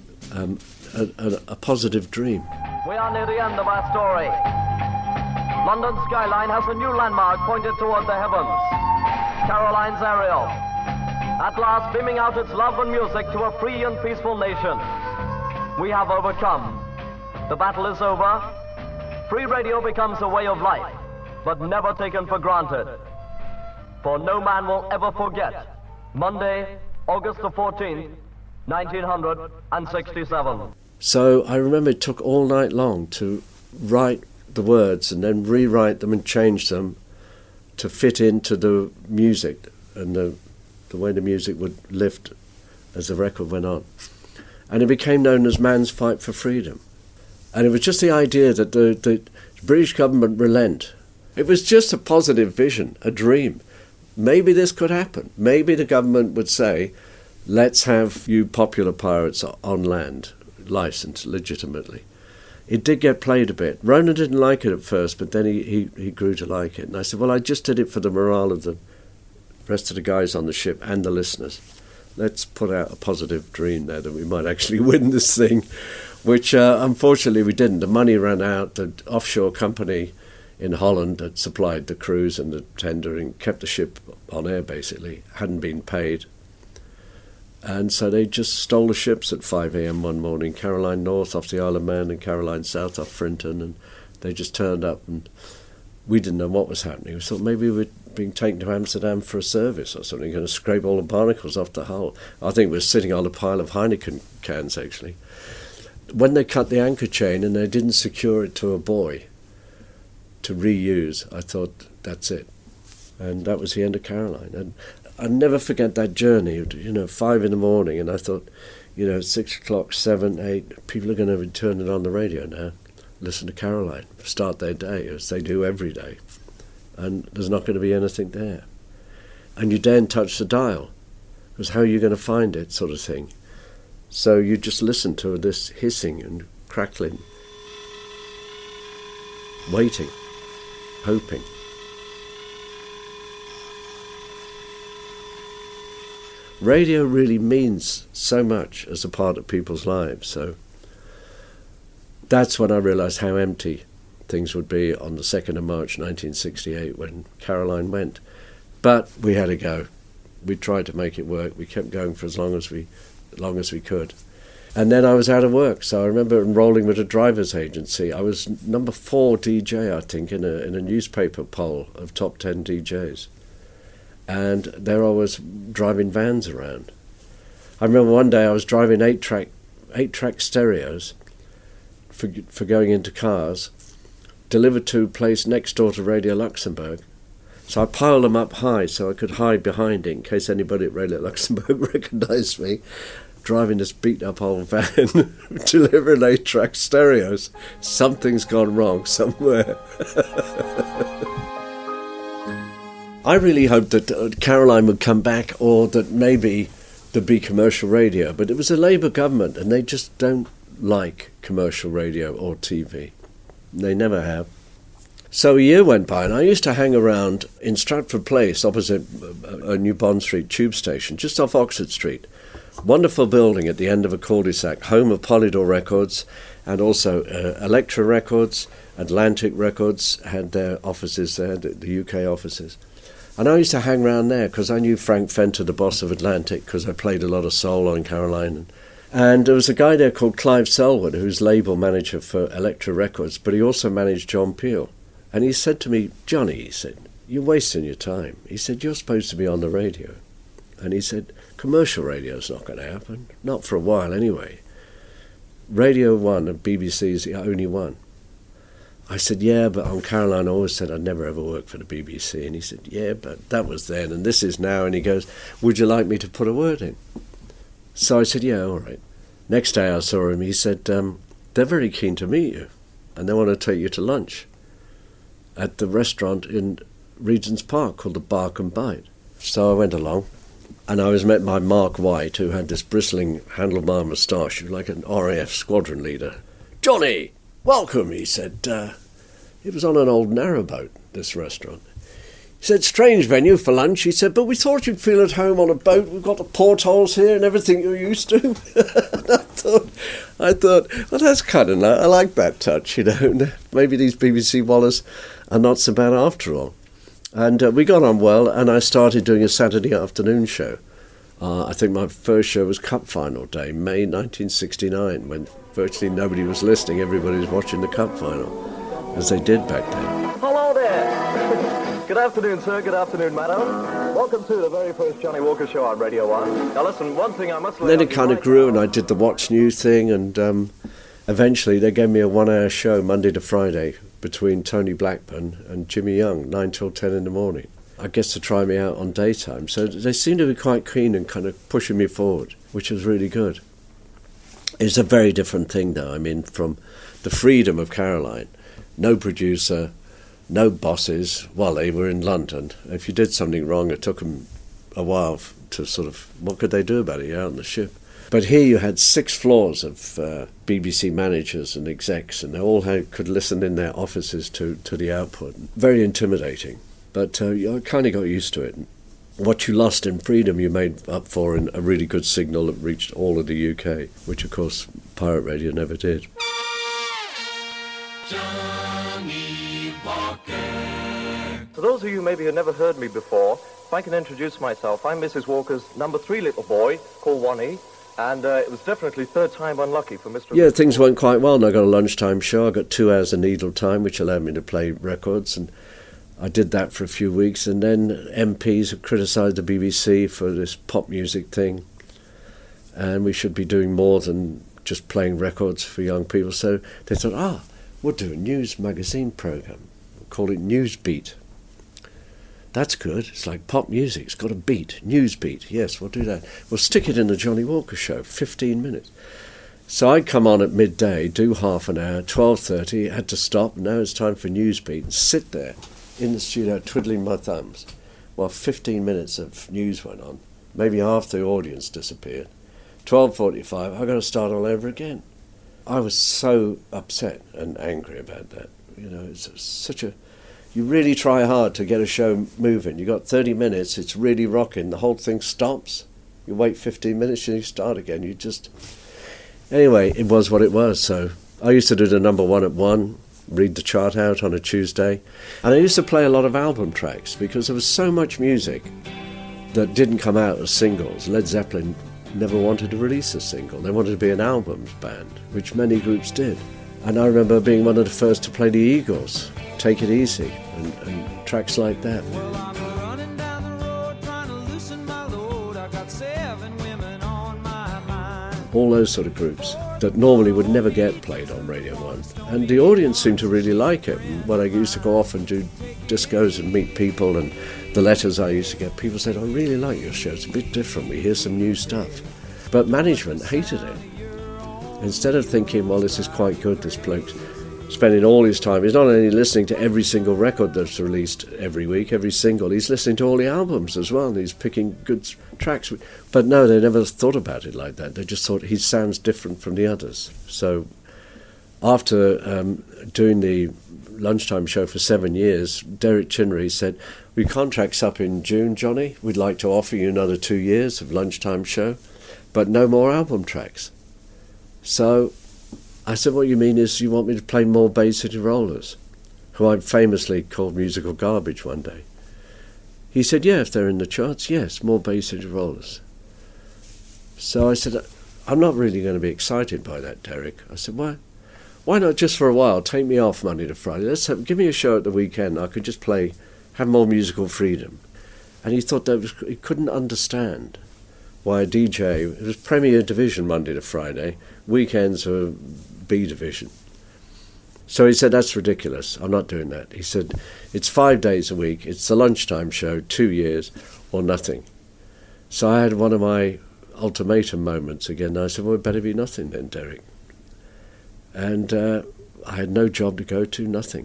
a positive dream. We are near the end of our story. London's skyline has a new landmark pointed toward the heavens. Caroline's Ariel. At last beaming out its love and music to a free and peaceful nation. We have overcome. The battle is over. Free radio becomes a way of life, but never taken for granted. For no man will ever forget Monday, August the 14th, 1967. So I remember it took all night long to write the words and then rewrite them and change them to fit into the music and the way the music would lift as the record went on. And it became known as Man's Fight for Freedom. And it was just the idea that the British government relent. It was just a positive vision, a dream. Maybe this could happen. Maybe the government would say, let's have you popular pirates on land, licensed legitimately. It did get played a bit. Ronan didn't like it at first, but then he grew to like it. And I said, well, I just did it for the morale of the rest of the guys on the ship and the listeners. Let's put out a positive dream there that we might actually win this thing, which unfortunately we didn't. The money ran out. The offshore company in Holland that supplied the crews and the tender and kept the ship on air, basically, hadn't been paid. And so they just stole the ships at 5 a.m. one morning, Caroline North off the Isle of Man and Caroline South off Frinton, and they just turned up, and we didn't know what was happening. We thought maybe we'd being taken to Amsterdam for a service or something, going to scrape all the barnacles off the hull. I think we were sitting on a pile of Heineken cans, actually. When they cut the anchor chain and they didn't secure it to a buoy to reuse, I thought, that's it. And that was the end of Caroline. And I'll never forget that journey, 5 in the morning, and I thought, 6 o'clock, 7, 8, people are going to be turning on the radio now, listen to Caroline, start their day, as they do every day. And there's not going to be anything there. And you daren't touch the dial, because how are you going to find it, sort of thing. So you just listen to this hissing and crackling, waiting, hoping. Radio really means so much as a part of people's lives, so that's when I realised how empty things would be on the 2nd of March 1968 when Caroline went. But we had to go. We tried to make it work. We kept going for as long as we could. And then I was out of work, so I remember enrolling with a driver's agency. I was number 4 DJ, I think, in a newspaper poll of top 10 DJs. And there I was driving vans around. I remember one day I was driving 8-track stereos for going into cars, delivered to a place next door to Radio Luxembourg. So I piled them up high so I could hide behind it in case anybody at Radio Luxembourg recognised me, driving this beat-up old van, delivering 8-track stereos. Something's gone wrong somewhere. I really hoped that Caroline would come back, or that maybe there'd be commercial radio, but it was a Labour government and they just don't like commercial radio or TV. They never have. So a year went by and I used to hang around in Stratford Place opposite a New Bond Street tube station, just off Oxford Street. Wonderful building at the end of a cul-de-sac, home of Polydor Records and also Elektra Records, Atlantic Records had their offices there, the UK offices. And I used to hang around there because I knew Frank Fenter, the boss of Atlantic, because I played a lot of soul on Caroline. And there was a guy there called Clive Selwood, who's label manager for Elektra Records, but he also managed John Peel. And he said to me, Johnny, he said, you're wasting your time. He said, you're supposed to be on the radio. And he said, commercial radio's not going to happen, not for a while anyway. Radio 1 of BBC is the only one. I said, yeah, but on Caroline I always said I'd never ever work for the BBC. And he said, yeah, but that was then and this is now. And he goes, would you like me to put a word in? So I said, yeah, all right. Next day I saw him, he said, they're very keen to meet you and they want to take you to lunch at the restaurant in Regent's Park called the Bark and Bite. So I went along and I was met by Mark White, who had this bristling handlebar moustache, like an RAF squadron leader. Johnny! Welcome, he said. It was on an old narrowboat, this restaurant. He said, strange venue for lunch, he said, but we thought you'd feel at home on a boat. We've got the portholes here and everything you're used to. I thought, well, that's kind of nice. I like that touch, you know. Maybe these BBC wallers are not so bad after all. And we got on well, and I started doing a Saturday afternoon show. I think my first show was Cup Final Day, May 1969, when virtually nobody was listening. Everybody was watching the Cup Final, as they did back then. Hello there. Good afternoon, sir. Good afternoon, madam. Welcome to the very first Johnny Walker show on Radio 1. Now, listen, one thing I must... Then it kind of grew, and I did the Watch New thing, and eventually they gave me a 1-hour show Monday to Friday between Tony Blackburn and Jimmy Young, 9 till 10 in the morning. I guess to try me out on daytime. So they seemed to be quite keen and kind of pushing me forward, which was really good. It's a very different thing now. I mean, from the freedom of Caroline, no producer, no bosses. Well, they were in London. If you did something wrong, it took them a while to sort of, what could they do about it? You're out on the ship. But here you had 6 floors of BBC managers and execs, and they all could listen in their offices to the output. Very intimidating. But I kind of got used to it. What you lost in freedom, you made up for in a really good signal that reached all of the UK, which, of course, pirate radio never did. Johnny Walker. For those of you maybe who never heard me before, if I can introduce myself, I'm Mrs. Walker's number 3 little boy, called Wani, and it was definitely third time unlucky for Mr. Yeah, things went quite well, and I got a lunchtime show. I got 2 hours of needle time, which allowed me to play records, and I did that for a few weeks, and then MPs have criticised the BBC for this pop music thing, and we should be doing more than just playing records for young people. So they thought, we'll do a news magazine programme, we'll call it Newsbeat. That's good, it's like pop music, it's got a beat, Newsbeat, yes, we'll do that. We'll stick it in the Johnny Walker show, 15 minutes. So I'd come on at midday, do half an hour, 12:30, had to stop, now it's time for Newsbeat, and sit there in the studio twiddling my thumbs while 15 minutes of news went on. Maybe half the audience disappeared. 12:45, I've got to start all over again. I was so upset and angry about that. You know, it's such a... You really try hard to get a show moving. You got 30 minutes, it's really rocking, the whole thing stops. You wait 15 minutes and you start again. You just... Anyway, it was what it was. So I used to do the number 1 at 1, read the chart out on a Tuesday. And I used to play a lot of album tracks because there was so much music that didn't come out as singles. Led Zeppelin never wanted to release a single. They wanted to be an albums band, which many groups did. And I remember being one of the first to play the Eagles, Take It Easy, and tracks like that. Well, I'm running down the road trying to loosen my load. I got 7 women on my mind. All those sort of groups that normally would never get played on Radio 1. And the audience seemed to really like it. And when I used to go off and do discos and meet people, and the letters I used to get, people said, I really like your show, it's a bit different, we hear some new stuff. But management hated it. Instead of thinking, well, this is quite good, this bloke's spending all his time, he's not only listening to every single record that's released every week, every single, he's listening to all the albums as well, and he's picking good tracks. But no, they never thought about it like that. They just thought he sounds different from the others. So after doing the lunchtime show for 7 years, Derek Chinnery said, "We contract's up in June, Johnny. We'd like to offer you another 2 years of lunchtime show, but no more album tracks." So I said, what you mean is you want me to play more Bay City Rollers, who I famously called musical garbage one day. He said, yeah, if they're in the charts, yes, more Bay City Rollers. So I said, I'm not really going to be excited by that, Derek. I said, why not just for a while, take me off Monday to Friday, give me a show at the weekend, I could just play, have more musical freedom. And he thought he couldn't understand why a DJ, it was Premier Division Monday to Friday, weekends were B Division. So he said, that's ridiculous, I'm not doing that. He said, it's 5 days a week, it's the lunchtime show, 2 years, or nothing. So I had one of my ultimatum moments again. I said, well, it better be nothing then, Derek. And I had no job to go to, nothing.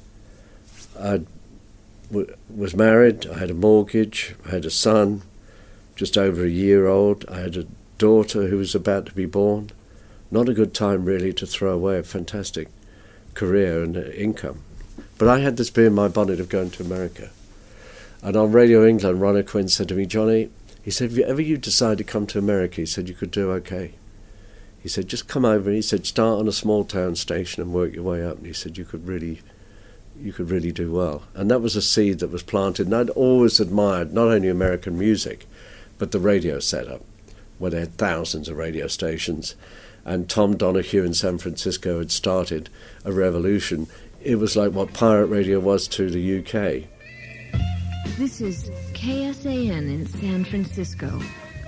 I was married, I had a mortgage, I had a son, just over a year old. I had a daughter who was about to be born. Not a good time, really, to throw away a fantastic career and income. But I had this bee in my bonnet of going to America. And on Radio England, Ron O'Quinn said to me, Johnny, he said, if ever you decide to come to America, he said, you could do okay. He said, just come over, and he said, start on a small town station and work your way up. And he said, you could really do well. And that was a seed that was planted. And I'd always admired not only American music, but the radio setup, where they had thousands of radio stations. And Tom Donahue in San Francisco had started a revolution. It was like what pirate radio was to the UK. This is KSAN in San Francisco.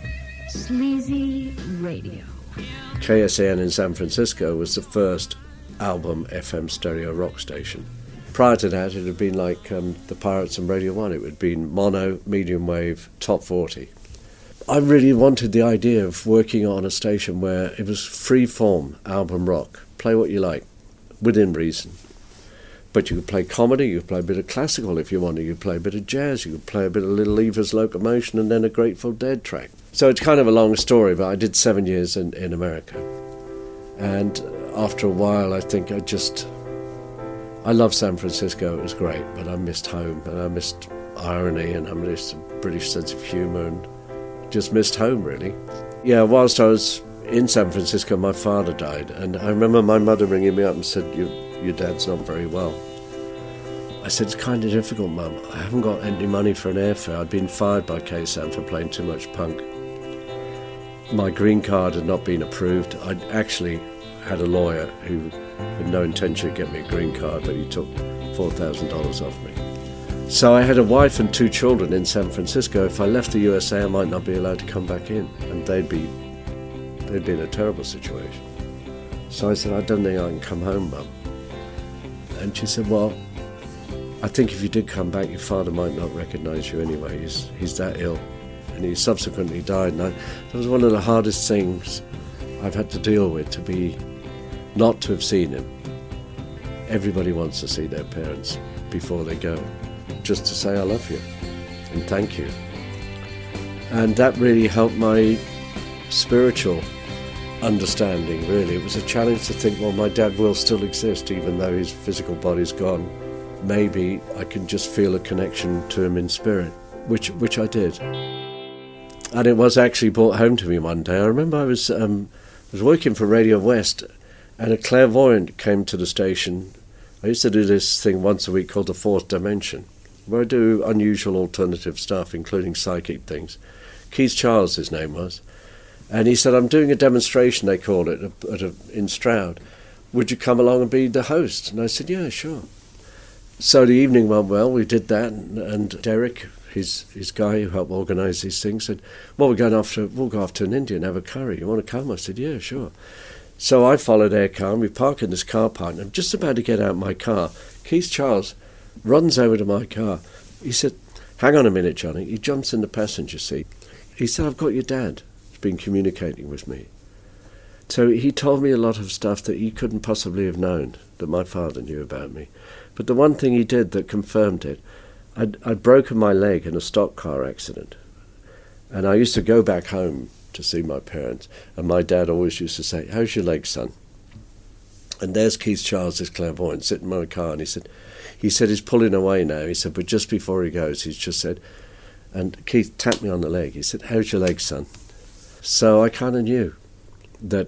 Sleazy Radio. KSAN in San Francisco was the first album FM stereo rock station. Prior to that, it had been like the Pirates and Radio 1. It would have been mono, medium wave, top 40. I really wanted the idea of working on a station where it was free-form album rock. Play what you like, within reason. But you could play comedy, you could play a bit of classical if you wanted, you could play a bit of jazz, you could play a bit of Little Lever's Locomotion and then a Grateful Dead track. So it's kind of a long story, but I did 7 years in America. And after a while, I think I loved San Francisco, it was great, but I missed home, and I missed irony, and I missed a British sense of humour, and just missed home, really. Yeah, whilst I was in San Francisco, my father died, and I remember my mother ringing me up and said, your dad's not very well. I said, it's kind of difficult, Mum. I haven't got any money for an airfare. I'd been fired by KSAN for playing too much punk. My green card had not been approved. I'd actually had a lawyer who had no intention of getting me a green card, but he took $4,000 off me. So I had a wife and 2 children in San Francisco. If I left the USA, I might not be allowed to come back in, and they'd be in a terrible situation. So I said, I don't think I can come home, Mum. And she said, well, I think if you did come back, your father might not recognise you anyway. He's that ill. And he subsequently died. And that was one of the hardest things I've had to deal with, not to have seen him. Everybody wants to see their parents before they go, just to say I love you and thank you. And that really helped my spiritual understanding, really. It was a challenge to think, well, my dad will still exist even though his physical body's gone. Maybe I can just feel a connection to him in spirit, which I did. And it was actually brought home to me one day. I remember I was working for Radio West, and a clairvoyant came to the station. I used to do this thing once a week called The Fourth Dimension, where I do unusual alternative stuff, including psychic things. Keith Charles, his name was. And he said, I'm doing a demonstration, they called it, in Stroud. Would you come along and be the host? And I said, yeah, sure. So the evening went well, we did that, and Derek, his guy who helped organise these things, said, well, we'll go off to an India and have a curry. You want to come? I said, yeah, sure. So I followed their car, and we park in this car park, and I'm just about to get out of my car. Keith Charles runs over to my car. He said, hang on a minute, Johnny. He jumps in the passenger seat. He said, I've got your dad. He's been communicating with me. So he told me a lot of stuff that he couldn't possibly have known, that my father knew about me. But the one thing he did that confirmed it, I'd broken my leg in a stock car accident. And I used to go back home to see my parents, and my dad always used to say, how's your leg, son? And there's Keith Charles, this clairvoyant, sitting in my car, and he said he's pulling away now. He said, but just before he goes, he's just said, and Keith tapped me on the leg. He said, how's your leg, son? So I kind of knew that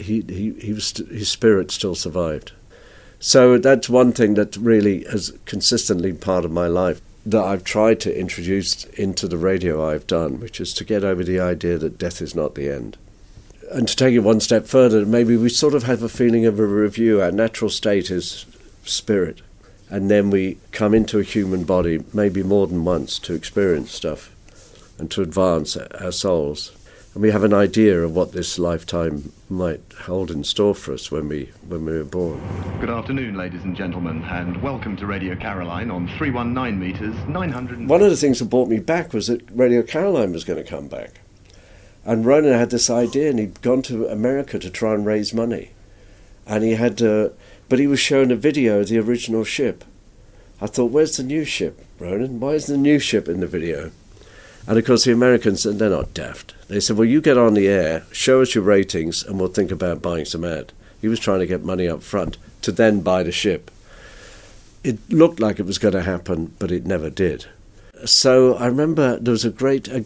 his spirit still survived. So that's one thing that really has consistently been part of my life that I've tried to introduce into the radio I've done, which is to get over the idea that death is not the end. And to take it one step further, maybe we sort of have a feeling of a review. Our natural state is spirit, and then we come into a human body maybe more than once to experience stuff. and to advance our souls. And we have an idea of what this lifetime might hold in store for us when we were born. Good afternoon, ladies and gentlemen, and welcome to Radio Caroline on 319 metres, 900... One of the things that brought me back was that Radio Caroline was going to come back. And Ronan had this idea, and he'd gone to America to try and raise money. And he had... but he was showing a video of the original ship. I thought, where's the new ship, Ronan? Why is the new ship in the video? And of course the Americans, they're not daft. They said, well, you get on the air, show us your ratings, and we'll think about buying some ad. He was trying to get money up front to then buy the ship. It looked like it was going to happen, but it never did. So I remember there was it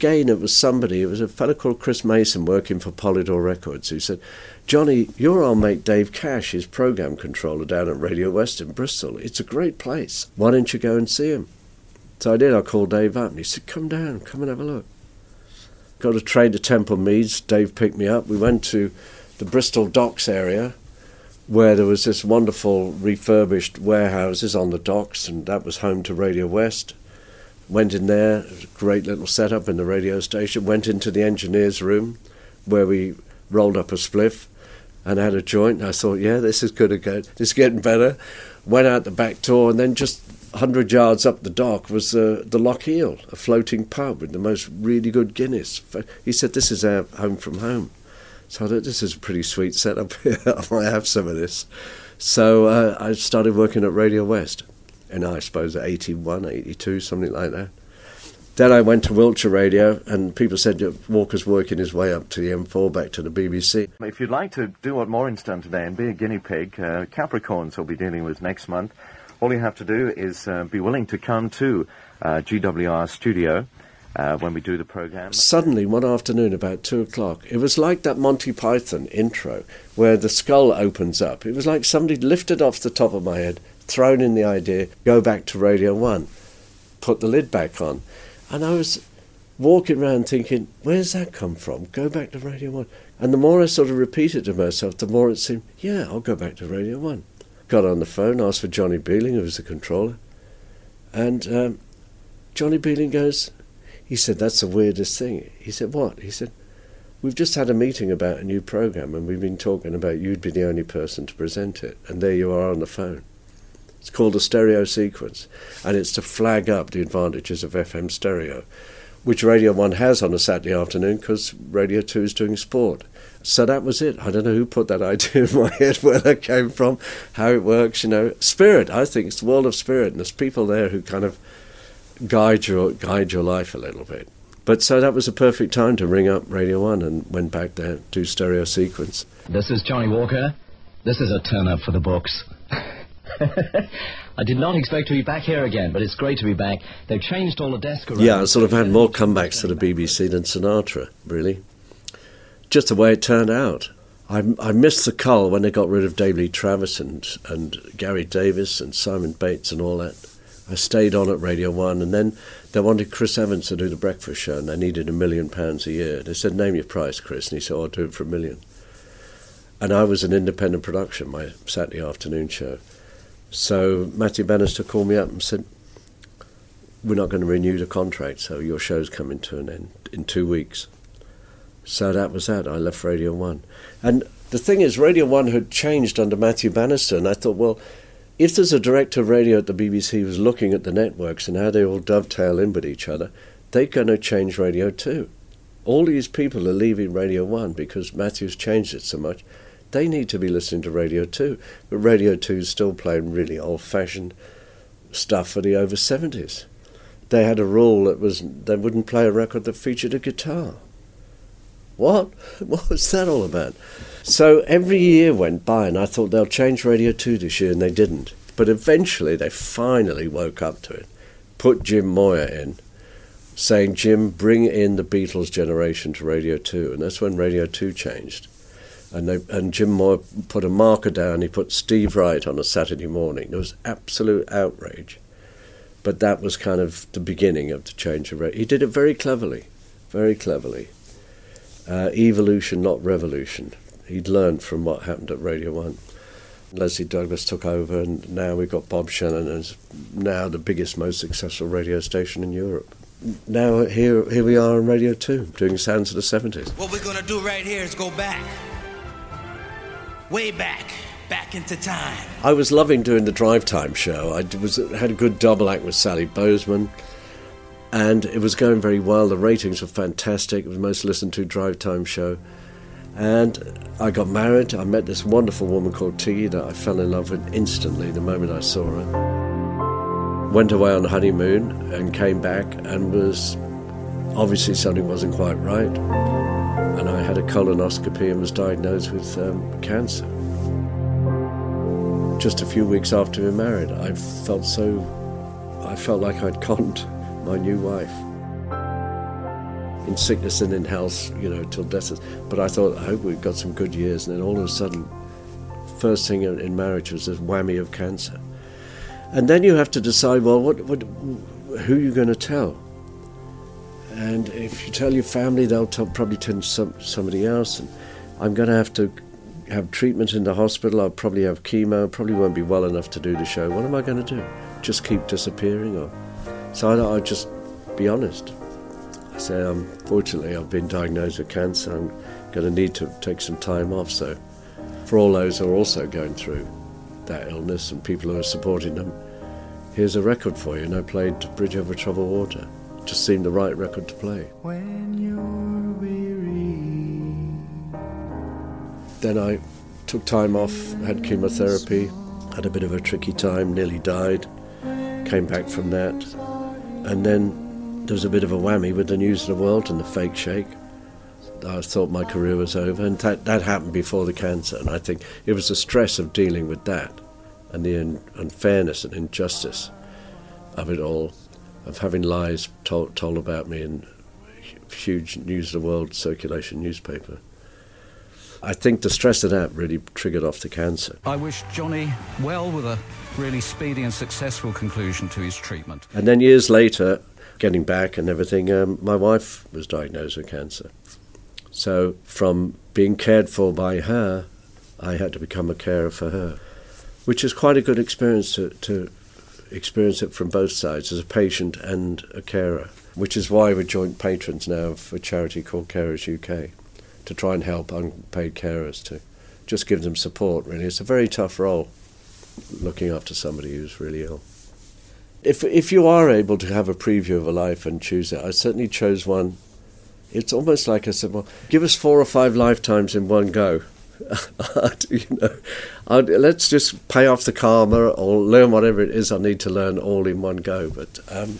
was a fellow called Chris Mason working for Polydor Records who said, Johnny, your old mate Dave Cash is program controller down at Radio West in Bristol. It's a great place. Why don't you go and see him? So I did. I called Dave up and he said, come down, come and have a look. Got a train to Temple Meads. Dave picked me up. We went to the Bristol docks area where there was this wonderful refurbished warehouses on the docks, and that was home to Radio West. Went in there, it was a great little setup in the radio station. Went into the engineer's room where we rolled up a spliff and had a joint. I thought, yeah, this is good again. This is getting better. Went out the back door, and then just 100 yards up the dock was the Loch Eel, a floating pub with the most really good Guinness. He said, this is our home from home. So I thought, this is a pretty sweet setup here. I might have some of this. So I started working at Radio West, and I suppose 81, 82, something like that. Then I went to Wiltshire Radio, and people said Walker's working his way up to the M4, back to the BBC. If you'd like to do what Maureen's done today and be a guinea pig, Capricorns will be dealing with next month. All you have to do is be willing to come to GWR studio when we do the program. Suddenly, one afternoon about 2 o'clock, it was like that Monty Python intro where the skull opens up. It was like somebody lifted off the top of my head, thrown in the idea, go back to Radio 1, put the lid back on. And I was walking around thinking, where's that come from? Go back to Radio 1. And the more I sort of repeated to myself, the more it seemed, yeah, I'll go back to Radio 1. Got on the phone, asked for Johnny Beeling, who was the controller. And Johnny Beeling goes, he said, that's the weirdest thing. He said, what? He said, we've just had a meeting about a new program, and we've been talking about you'd be the only person to present it. And there you are on the phone. It's called a stereo sequence, and it's to flag up the advantages of FM stereo, which Radio 1 has on a Saturday afternoon because Radio 2 is doing sport. So that was it. I don't know who put that idea in my head, where that came from, how it works, Spirit, I think it's the world of spirit, and there's people there who kind of guide your life a little bit. But so that was a perfect time to ring up Radio 1 and went back there, do stereo sequence. This is Johnny Walker. This is a turn-up for the books. I did not expect to be back here again, but it's great to be back. They've changed all the desk around. Yeah, I sort of had more comebacks to the BBC than Sinatra, really. Just the way it turned out. I missed the cull when they got rid of Dave Lee Travis and Gary Davis and Simon Bates and all that. I stayed on at Radio 1, and then they wanted Chris Evans to do the breakfast show, and they needed £1 million a year. They said, name your price, Chris, and he said, I'll do it for $1 million. And I was an independent production, my Saturday afternoon show. So Matthew Bannister called me up and said, we're not going to renew the contract, so your show's coming to an end in 2 weeks. So that was that. I left Radio 1. And the thing is, Radio 1 had changed under Matthew Bannister, and I thought, well, if there's a director of radio at the BBC who's looking at the networks and how they all dovetail in with each other, they're going to change Radio 2. All these people are leaving Radio 1 because Matthew's changed it so much. They need to be listening to Radio 2. But Radio 2 is still playing really old-fashioned stuff for the over 70s. They had a rule that was they wouldn't play a record that featured a guitar. What? What was that all about? So every year went by, and I thought they'll change Radio 2 this year, and they didn't. But eventually they finally woke up to it, put Jim Moyer in, saying, Jim, bring in the Beatles generation to Radio 2. And that's when Radio 2 changed. And Jim Moore put a marker down. He put Steve Wright on a Saturday morning. There was absolute outrage. But that was kind of the beginning of the change of radio. He did it very cleverly, very cleverly. Evolution, not revolution. He'd learned from what happened at Radio 1. Leslie Douglas took over, and now we've got Bob Shannon as now the biggest, most successful radio station in Europe. now here we are on Radio 2, doing Sounds of the 70s. What we're going to do right here is go back. Way back into time. I was loving doing the Drive Time show. I had a good double act with Sally Bozeman, and it was going very well. The ratings were fantastic. It was the most listened to Drive Time show. And I got married. I met this wonderful woman called Tiggy that I fell in love with instantly the moment I saw her. Went away on honeymoon and came back, and was obviously something wasn't quite right. And I had a colonoscopy and was diagnosed with cancer. Just a few weeks after we were married, I felt like I'd conned my new wife. In sickness and in health, till death. But I thought, I hope we've got some good years. And then all of a sudden, first thing in marriage was this whammy of cancer. And then you have to decide, well, who are you going to tell? And if you tell your family, they'll probably tell somebody else. And I'm going to have treatment in the hospital. I'll probably have chemo. Probably won't be well enough to do the show. What am I going to do? Just keep disappearing? So I'll just be honest. I say, unfortunately, I've been diagnosed with cancer. I'm going to need to take some time off. So for all those who are also going through that illness and people who are supporting them, here's a record for you. And I played Bridge Over Troubled Water. It just seemed the right record to play. When you're weary. Then I took time off, had chemotherapy, had a bit of a tricky time, nearly died, came back from that. And then there was a bit of a whammy with the News of the World and the Fake Shake. I thought my career was over, and that happened before the cancer. And I think it was the stress of dealing with that and the unfairness and injustice of it all, of having lies told about me in huge News of the World circulation newspaper. I think the stress of that really triggered off the cancer. I wish Johnny well with a really speedy and successful conclusion to his treatment. And then years later, getting back and everything, my wife was diagnosed with cancer. So from being cared for by her, I had to become a carer for her, which is quite a good experience to experience it from both sides, as a patient and a carer, which is why we're joint patrons now of a charity called Carers UK, to try and help unpaid carers, to just give them support, really. It's a very tough role, looking after somebody who's really ill. If you are able to have a preview of a life and choose it, I certainly chose one. It's almost like I said, well, give us 4 or 5 lifetimes in one go. Let's just pay off the karma or learn whatever it is I need to learn all in one go. But,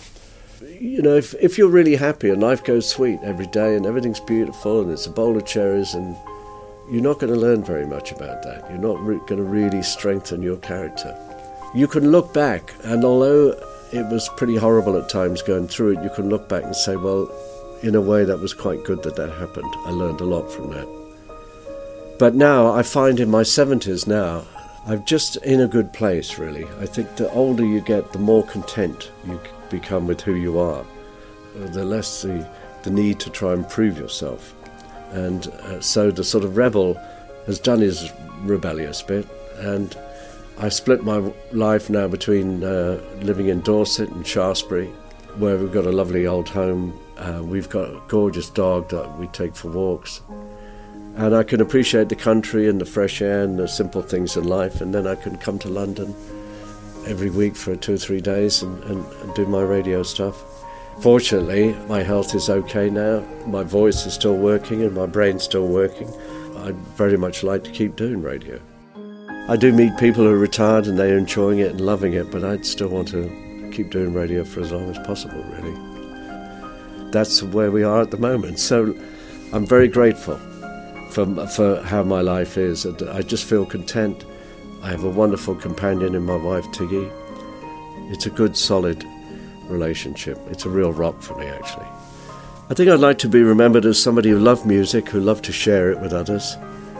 if you're really happy and life goes sweet every day and everything's beautiful and it's a bowl of cherries, and you're not going to learn very much about that. You're not going to really strengthen your character. You can look back, and although it was pretty horrible at times going through it, you can look back and say, well, in a way that was quite good that happened. I learned a lot from that. But now, I find in my 70s now, I'm just in a good place, really. I think the older you get, the more content you become with who you are, the less the need to try and prove yourself. And so the sort of rebel has done his rebellious bit, and I split my life now between living in Dorset and Shaftesbury, where we've got a lovely old home. We've got a gorgeous dog that we take for walks. And I can appreciate the country and the fresh air and the simple things in life, and then I can come to London every week for 2 or 3 days and do my radio stuff. Fortunately, my health is okay now. My voice is still working and my brain's still working. I'd very much like to keep doing radio. I do meet people who are retired and they're enjoying it and loving it, but I'd still want to keep doing radio for as long as possible, really. That's where we are at the moment. So I'm very grateful for how my life is. And I just feel content. I have a wonderful companion in my wife, Tiggy. It's a good, solid relationship. It's a real rock for me, actually. I think I'd like to be remembered as somebody who loved music, who loved to share it with others,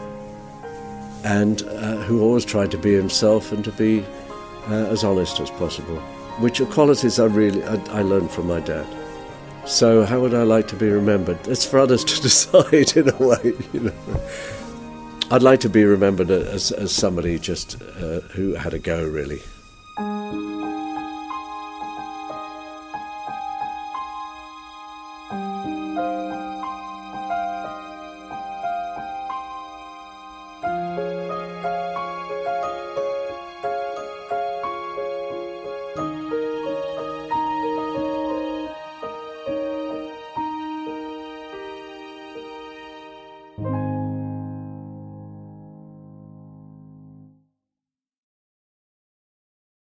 and who always tried to be himself and to be as honest as possible, which are qualities I learned from my dad. So how would I like to be remembered? It's for others to decide, in a way, I'd like to be remembered as somebody just who had a go, really.